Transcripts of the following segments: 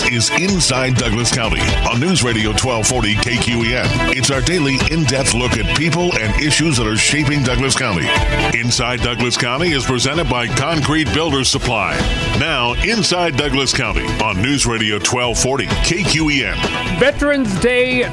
is Inside Douglas County on News Radio 1240 KQEN. It's our daily in-depth look at people and issues that are shaping Douglas County. Inside Douglas County is presented by Concrete Builders Supply. Now, Inside Douglas County on News Radio 1240 KQEN. Veterans Day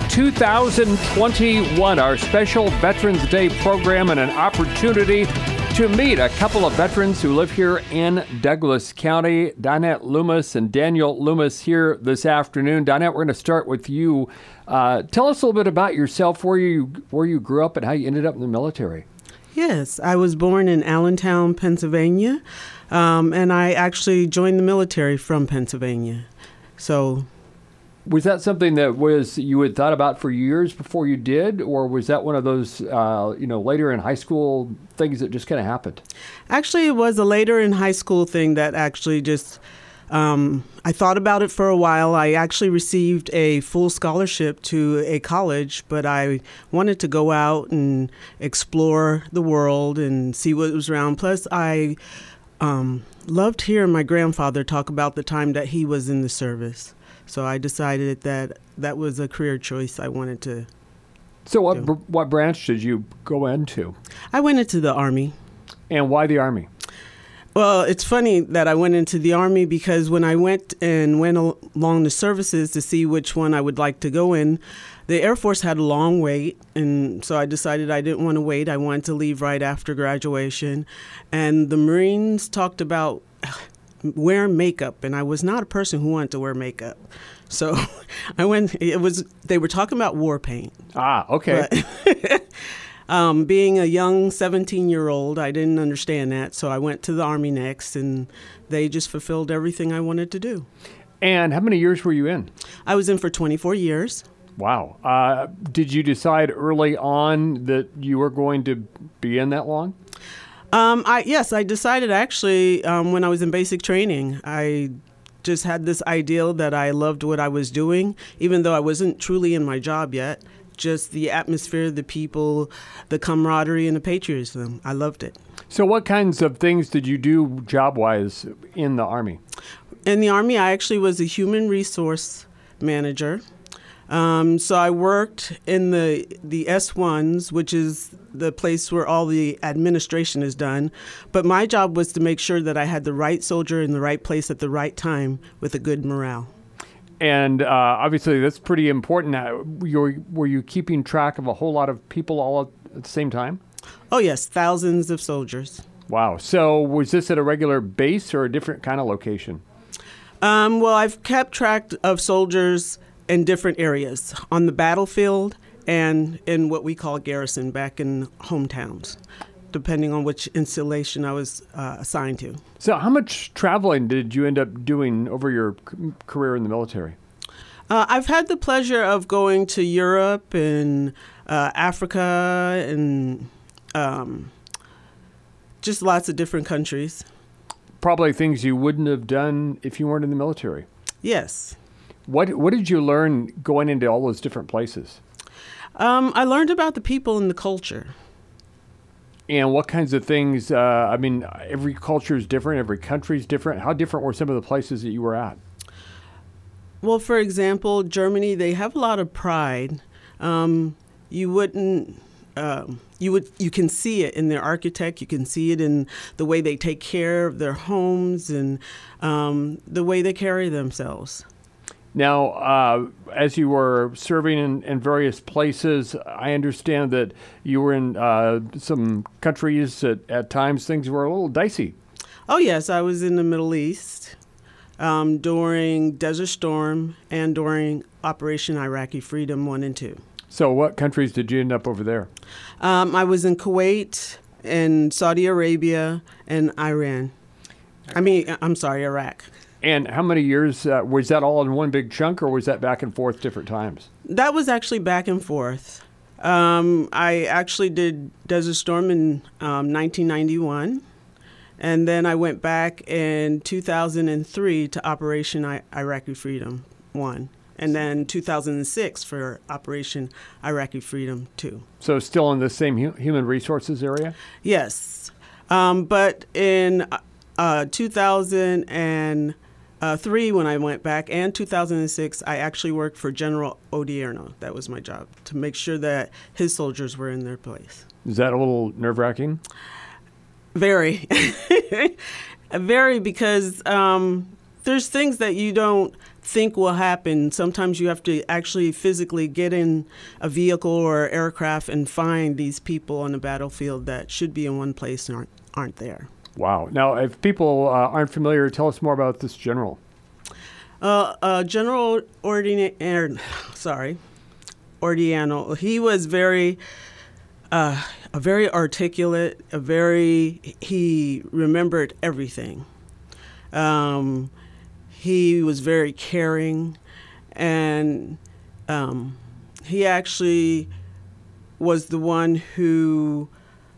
2021, our special Veterans Day program, and an opportunity to meet a couple of veterans who live here in Douglas County. Donette Loomis and Daniel Loomis here this afternoon. Donette, we're going to start with you. Tell us a little bit about yourself, where you grew up and how you ended up in the military. Yes, I was born in Allentown, Pennsylvania, and I actually joined the military from Pennsylvania. So, was that something that you had thought about for years before you did, or was that one of those, later in high school things that just kind of happened? Actually, it was a later in high school thing that actually just, I thought about it for a while. I actually received a full scholarship to a college, but I wanted to go out and explore the world and see what was around. Plus, I loved hearing my grandfather talk about the time that he was in the service. So I decided that was a career choice I wanted to. So what branch did you go into? I went into the Army. And why the Army? Well, it's funny that I went into the Army because when I went along the services to see which one I would like to go in, the Air Force had a long wait, and so I decided I didn't want to wait. I wanted to leave right after graduation. And the Marines talked about wear makeup, and I was not a person who wanted to wear makeup. So I went, they were talking about war paint. Ah, okay. But, being a young 17-year-old, I didn't understand that. So I went to the Army next, and they just fulfilled everything I wanted to do. And how many years were you in? I was in for 24 years. Wow. Did you decide early on that you were going to be in that long? Yes, I decided actually when I was in basic training. I just had this ideal that I loved what I was doing, even though I wasn't truly in my job yet. Just the atmosphere, the people, the camaraderie, and the patriotism. I loved it. So what kinds of things did you do job-wise in the Army? In the Army, I actually was a human resource manager. So I worked in the S1s, which is the place where all the administration is done. But my job was to make sure that I had the right soldier in the right place at the right time with a good morale. And obviously that's pretty important. Were you keeping track of a whole lot of people all at the same time? Oh, yes, thousands of soldiers. Wow. So was this at a regular base or a different kind of location? Well, I've kept track of soldiers in different areas, on the battlefield and in what we call garrison back in hometowns, depending on which installation I was assigned to. So how much traveling did you end up doing over your career in the military? I've had the pleasure of going to Europe and Africa and just lots of different countries. Probably things you wouldn't have done if you weren't in the military. Yes. What did you learn going into all those different places? I learned about the people and the culture. And what kinds of things, every culture is different, every country is different. How different were some of the places that you were at? Well, for example, Germany, they have a lot of pride. You can see it in their architect. You can see it in the way they take care of their homes and the way they carry themselves. Now, as you were serving in various places, I understand that you were in some countries that at times things were a little dicey. Oh, yes. I was in the Middle East during Desert Storm and during Operation Iraqi Freedom 1 and 2. So what countries did you end up over there? I was in Kuwait and Saudi Arabia and Iraq. And how many years, was that all in one big chunk, or was that back and forth different times? That was actually back and forth. I actually did Desert Storm in 1991, and then I went back in 2003 to Operation Iraqi Freedom 1, and then 2006 for Operation Iraqi Freedom 2. So still in the same human resources area? Yes. But in 2000 and 3 when I went back, and 2006, I actually worked for General Odierno. That was my job, to make sure that his soldiers were in their place. Is that a little nerve-wracking? Very. Very, because there's things that you don't think will happen. Sometimes you have to actually physically get in a vehicle or aircraft and find these people on the battlefield that should be in one place and aren't there. Wow. Now, if people aren't familiar, tell us more about this general. General Odierno, he was very articulate, he remembered everything. He was very caring, and he actually was the one who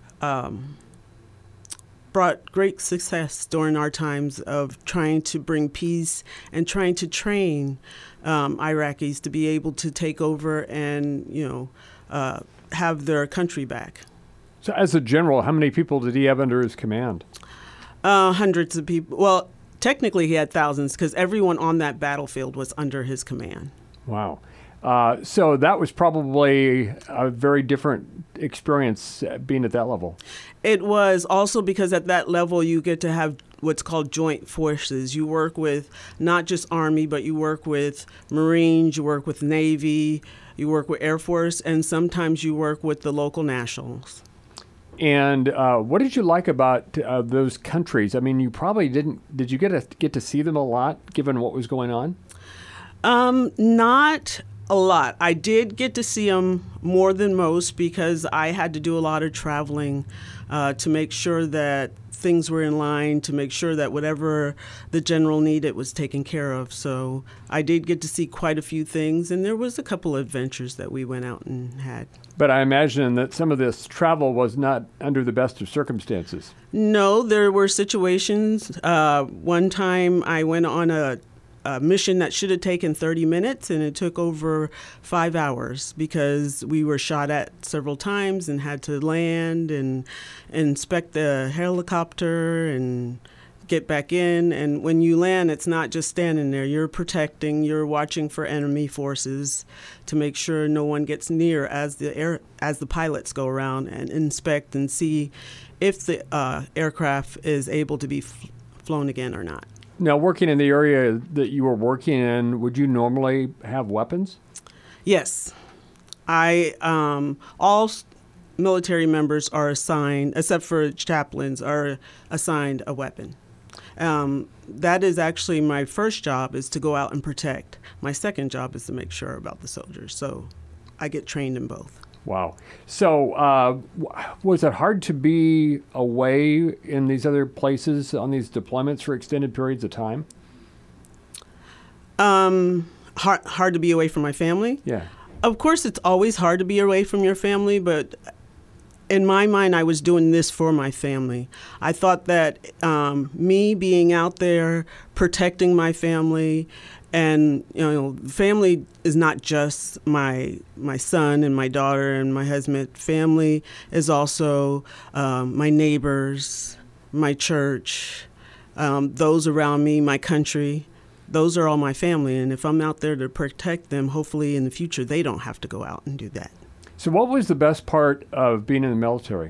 brought great success during our times of trying to bring peace and trying to train Iraqis to be able to take over and, have their country back. So as a general, how many people did he have under his command? Hundreds of people. Well, technically he had thousands, because everyone on that battlefield was under his command. Wow. So that was probably a very different experience being at that level. It was also because at that level you get to have what's called joint forces. You work with not just Army, but you work with Marines, you work with Navy, you work with Air Force, and sometimes you work with the local nationals. And what did you like about those countries? I mean, you probably did you get to see them a lot, given what was going on? Not a lot. I did get to see them more than most, because I had to do a lot of traveling to make sure that things were in line, to make sure that whatever the general needed was taken care of. So I did get to see quite a few things, and there was a couple of adventures that we went out and had. But I imagine that some of this travel was not under the best of circumstances. No, there were situations. One time I went on a mission that should have taken 30 minutes, and it took over 5 hours, because we were shot at several times and had to land and inspect the helicopter and get back in. And when you land, it's not just standing there. You're protecting, you're watching for enemy forces to make sure no one gets near as the pilots go around and inspect and see if the aircraft is able to be flown again or not. Now, working in the area that you were working in, would you normally have weapons? Yes. All military members are assigned, except for chaplains, are assigned a weapon. That is actually my first job, is to go out and protect. My second job is to make sure about the soldiers. So I get trained in both. Wow. So was it hard to be away in these other places on these deployments for extended periods of time? Hard to be away from my family? Yeah. Of course, it's always hard to be away from your family, but in my mind, I was doing this for my family. I thought that me being out there, protecting my family, and family is not just my son and my daughter and my husband. Family is also my neighbors, my church, those around me, my country. Those are all my family, and if I'm out there to protect them, hopefully in the future they don't have to go out and do that. So what was the best part of being in the military?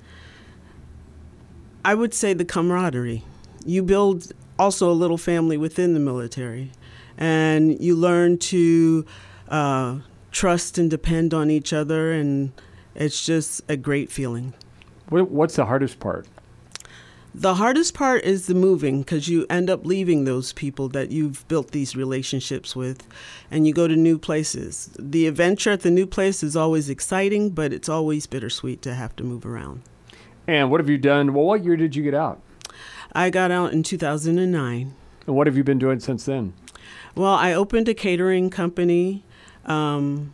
I would say the camaraderie. You build also a little family within the military, and you learn to trust and depend on each other, and it's just a great feeling. What's the hardest part? The hardest part is the moving, because you end up leaving those people that you've built these relationships with, and you go to new places. The adventure at the new place is always exciting, but it's always bittersweet to have to move around. And what have you done? Well, what year did you get out? I got out in 2009. And what have you been doing since then? Well, I opened a catering company, and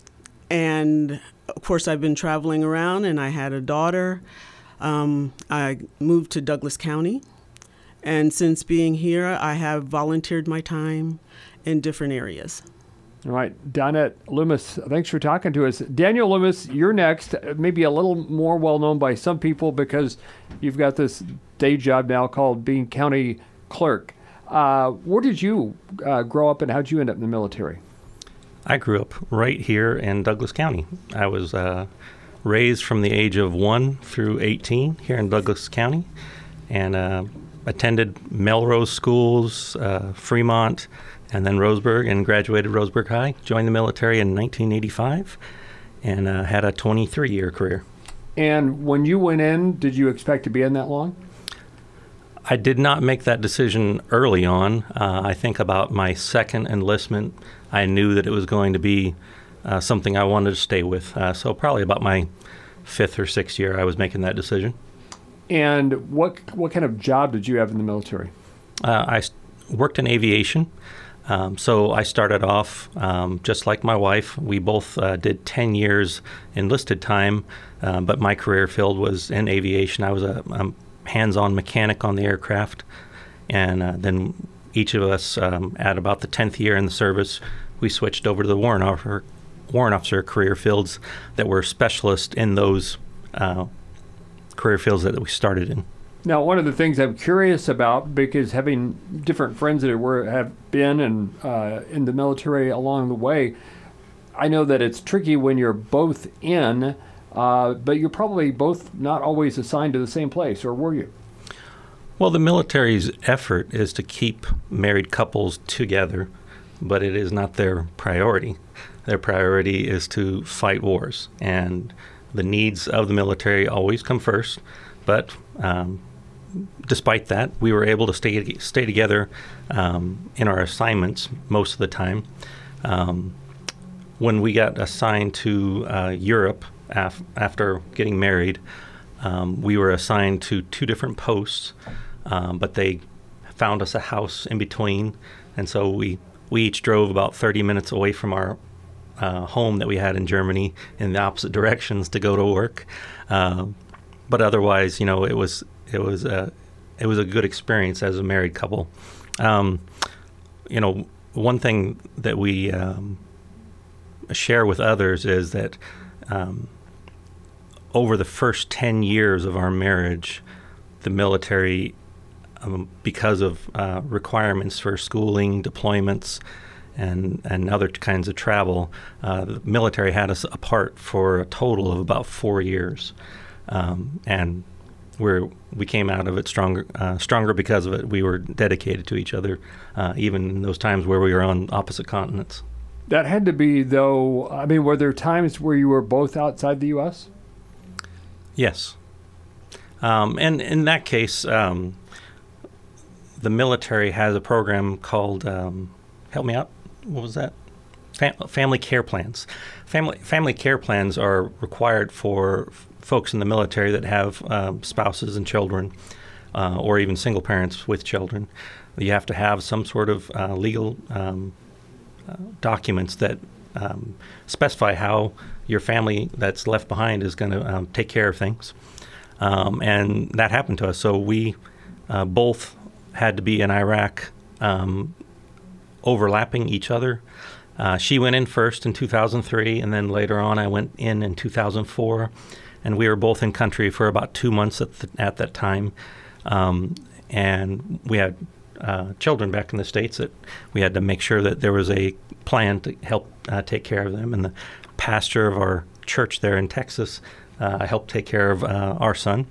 of course I've been traveling around, and I had a daughter. I moved to Douglas County, and since being here, I have volunteered my time in different areas. All right, Donette Loomis, thanks for talking to us. Daniel Loomis, you're next. Maybe a little more well-known by some people because you've got this day job now called being county clerk. Where did you grow up, and how did you end up in the military? I grew up right here in Douglas County. I was raised from the age of 1 through 18 here in Douglas County, and attended Melrose schools, Fremont, and then Roseburg, and graduated Roseburg High. Joined the military in 1985, and had a 23-year career. And when you went in, did you expect to be in that long? I did not make that decision early on. I think about my second enlistment, I knew that it was going to be something I wanted to stay with. So probably about my 5th or 6th year, I was making that decision. And what kind of job did you have in the military? I worked in aviation. So I started off just like my wife. We both did 10 years enlisted time, but my career field was in aviation. I was a hands-on mechanic on the aircraft, and then each of us at about the 10th year in the service, we switched over to the warrant officer career fields that were specialists in those career fields that we started in. Now, one of the things I'm curious about, because having different friends that have been in the military along the way, I know that it's tricky when you're both in, but you're probably both not always assigned to the same place, or were you? Well, the military's effort is to keep married couples together, but it is not their priority. Their priority is to fight wars, and the needs of the military always come first. But despite that, we were able to stay together in our assignments most of the time. When we got assigned to Europe after getting married, we were assigned to 2 different posts, but they found us a house in between, and so we each drove about 30 minutes away from our home that we had in Germany in the opposite directions to go to work. But otherwise, it was a good experience as a married couple. One thing that we share with others is that over the first 10 years of our marriage, the military, because of requirements for schooling, deployments, and other kinds of travel, the military had us apart for a total of about 4 years. And we came out of it stronger because of it. We were dedicated to each other, even in those times where we were on opposite continents. That had to be, though, were there times where you were both outside the U.S.? Yes. And in that case, the military has a program called, help me out, what was that? Family care plans. Family care plans are required for folks in the military that have spouses and children, or even single parents with children. You have to have some sort of legal documents that specify how your family that's left behind is going to take care of things. And that happened to us. So we both had to be in Iraq, overlapping each other. She went in first in 2003, and then later on I went in 2004. And we were both in country for about 2 months at that time. And we had children back in the States that we had to make sure that there was a plan to help take care of them. And the pastor of our church there in Texas helped take care of our son.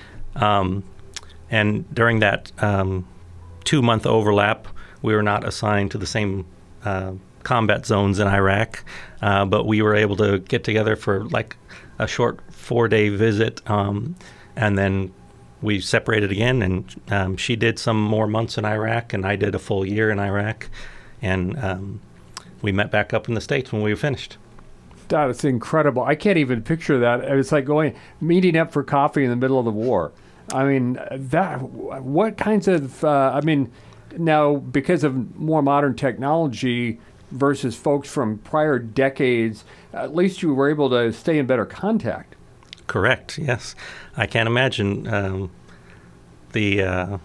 And during that 2-month overlap, we were not assigned to the same combat zones in Iraq, but we were able to get together for like a short 4-day visit, and then we separated again, and she did some more months in Iraq, and I did a full year in Iraq, and we met back up in the States when we were finished. God, it's incredible. I can't even picture that. It's like meeting up for coffee in the middle of the war. What kinds of, now because of more modern technology versus folks from prior decades, at least you were able to stay in better contact. Correct, yes. I can't imagine the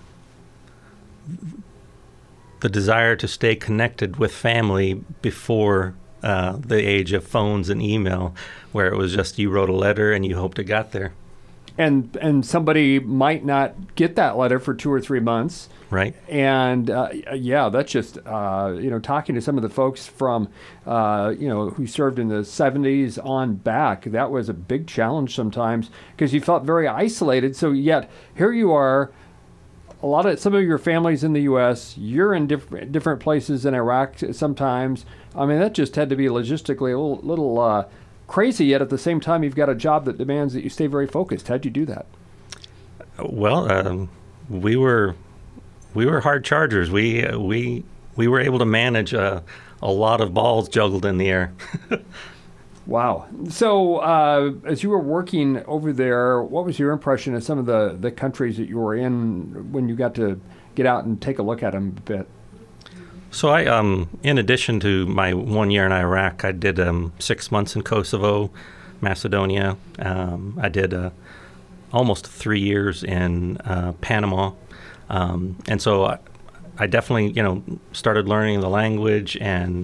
desire to stay connected with family before the age of phones and email, where it was just you wrote a letter and you hoped it got there. and somebody might not get that letter for 2 or 3 months. Right. And that's just talking to some of the folks from who served in the 70s on back. That was a big challenge sometimes because you felt very isolated. So yet here you are. Some of your family's in the U.S. You're in different places in Iraq sometimes. I mean, that just had to be logistically a little crazy. Yet at the same time, you've got a job that demands that you stay very focused. How'd you do that? Well, we were hard chargers. We were able to manage a lot of balls juggled in the air. Wow. So as you were working over there, what was your impression of some of the countries that you were in when you got to get out and take a look at them a bit? So I, in addition to my 1 year in Iraq, I did 6 months in Kosovo, Macedonia. I did almost 3 years in Panama. And so I definitely, started learning the language and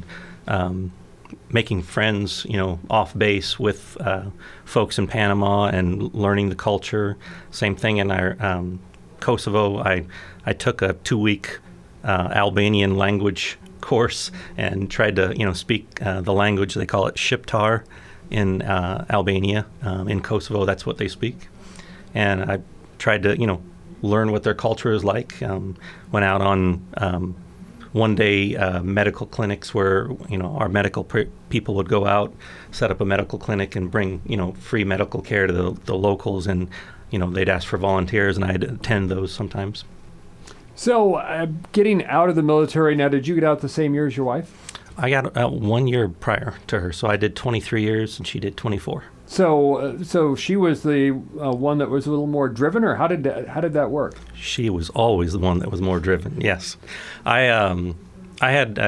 making friends, off base with folks in Panama and learning the culture. Same thing in our Kosovo. I took a 2-week Albanian language course and tried to, speak the language. They call it Shqiptar in Albania. In Kosovo, that's what they speak. And I tried to, learn what their culture is like. Went out on one-day medical clinics where, our medical people would go out, set up a medical clinic and bring, free medical care to the locals. And, they'd ask for volunteers and I'd attend those sometimes. So getting out of the military, now did you get out the same year as your wife? I got out 1 year prior to her. So I did 23 years and she did 24. So she was the one that was a little more driven, or how did that work? She was always the one that was more driven. Yes, I had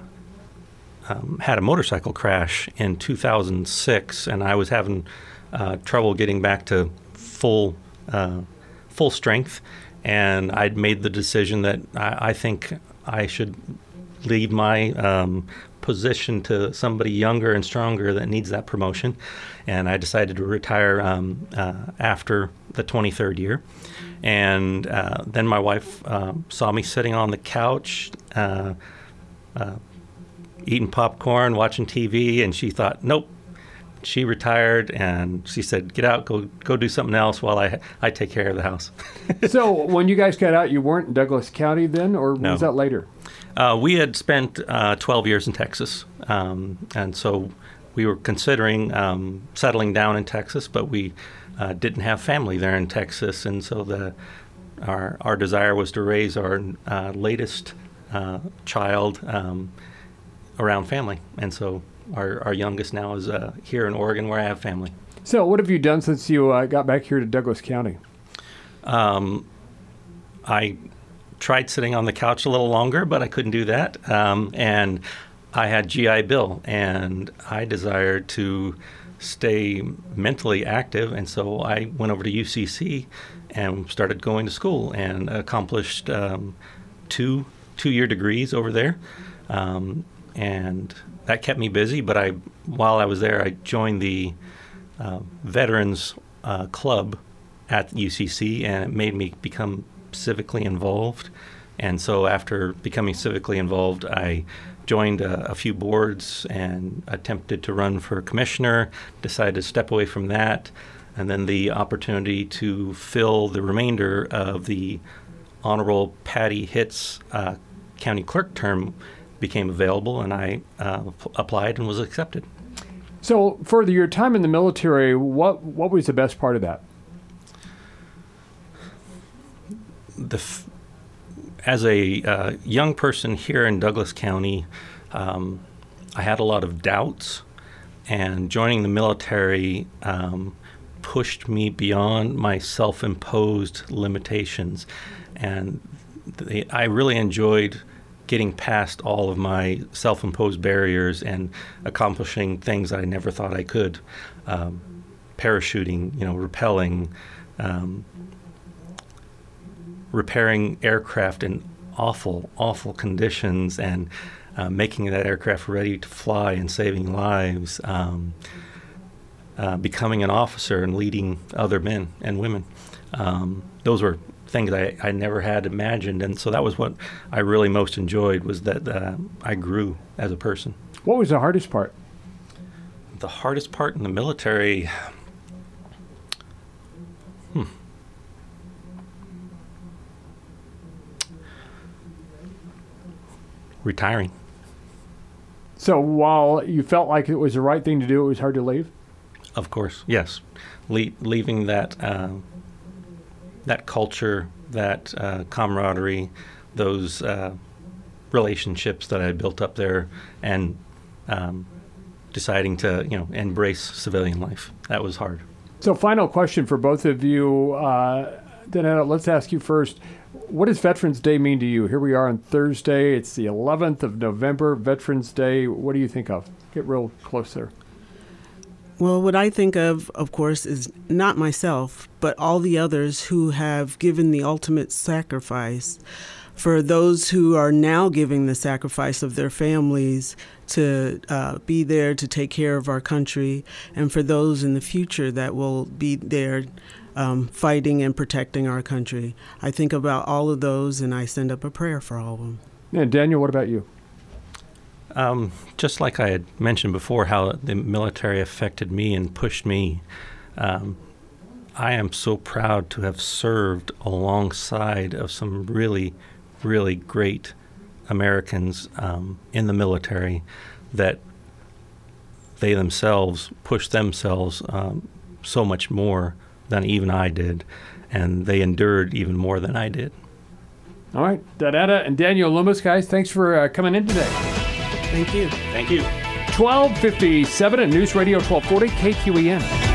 had a motorcycle crash in 2006, and I was having trouble getting back to full strength, and I'd made the decision that I think I should leave my position to somebody younger and stronger that needs that promotion. And I decided to retire after the 23rd year. And then my wife saw me sitting on the couch, eating popcorn, watching TV, and she thought, nope. She retired, and she said, get out, go do something else while I take care of the house. So when you guys got out, you weren't in Douglas County then, or No. was that later? We had spent 12 years in Texas, and so we were considering settling down in Texas, but we didn't have family there in Texas, and so our desire was to raise our latest child around family, and so our youngest now is here in Oregon, where I have family. So what have you done since you got back here to Douglas County? I tried sitting on the couch a little longer, but I couldn't do that. And I had GI Bill, and I desired to stay mentally active. And so I went over to UCC and started going to school and accomplished two-year degrees over there. And that kept me busy. But while I was there, I joined the Veterans Club at UCC, and it made me become civically involved. And so after becoming civically involved, I joined a few boards and attempted to run for commissioner, decided to step away from that, and then the opportunity to fill the remainder of the Honorable Patty Hitz county clerk term became available, and I applied and was accepted. So for your time in the military, what was the best part of that? As a young person here in Douglas County, I had a lot of doubts, and joining the military pushed me beyond my self-imposed limitations. And I really enjoyed getting past all of my self-imposed barriers and accomplishing things I never thought I could. Parachuting, rappelling, repairing aircraft in awful, awful conditions, and making that aircraft ready to fly and saving lives. becoming an officer and leading other men and women. Those were things I never had imagined, and so that was what I really most enjoyed, was that I grew as a person. What was the hardest part? The hardest part in the military... Retiring. So while you felt like it was the right thing to do, it was hard to leave? Of course, yes. Leaving that that culture, that camaraderie, those relationships that I built up there, and deciding to embrace civilian life. That was hard. So final question for both of you. Danetta, let's ask you first. What does Veterans Day mean to you? Here we are on Thursday. It's the 11th of November, Veterans Day. What do you think of? Get real close there. Well, what I think of course, is not myself, but all the others who have given the ultimate sacrifice. For those who are now giving the sacrifice of their families to be there to take care of our country, and for those in the future that will be there fighting and protecting our country. I think about all of those, and I send up a prayer for all of them. And Daniel, what about you? Just like I had mentioned before, how the military affected me and pushed me, I am so proud to have served alongside of some really, really great Americans in the military, that they themselves pushed themselves so much more than even I did, and they endured even more than I did. All right, Danetta and Daniel Loomis, guys, thanks for coming in today. Thank you. Thank you. 1257 at News Radio 1240 KQEN.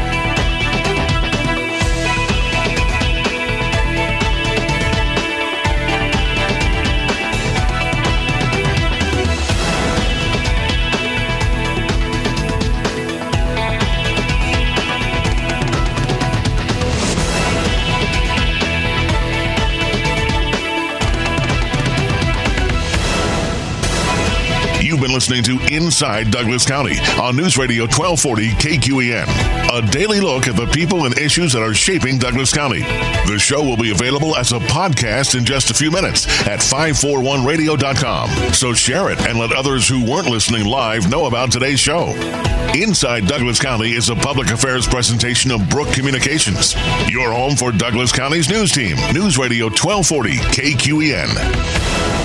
You've been listening to Inside Douglas County on News Radio 1240 KQEN. A daily look at the people and issues that are shaping Douglas County. The show will be available as a podcast in just a few minutes at 541radio.com. So share it and let others who weren't listening live know about today's show. Inside Douglas County is a public affairs presentation of Brook Communications. Your home for Douglas County's news team. News Radio 1240 KQEN.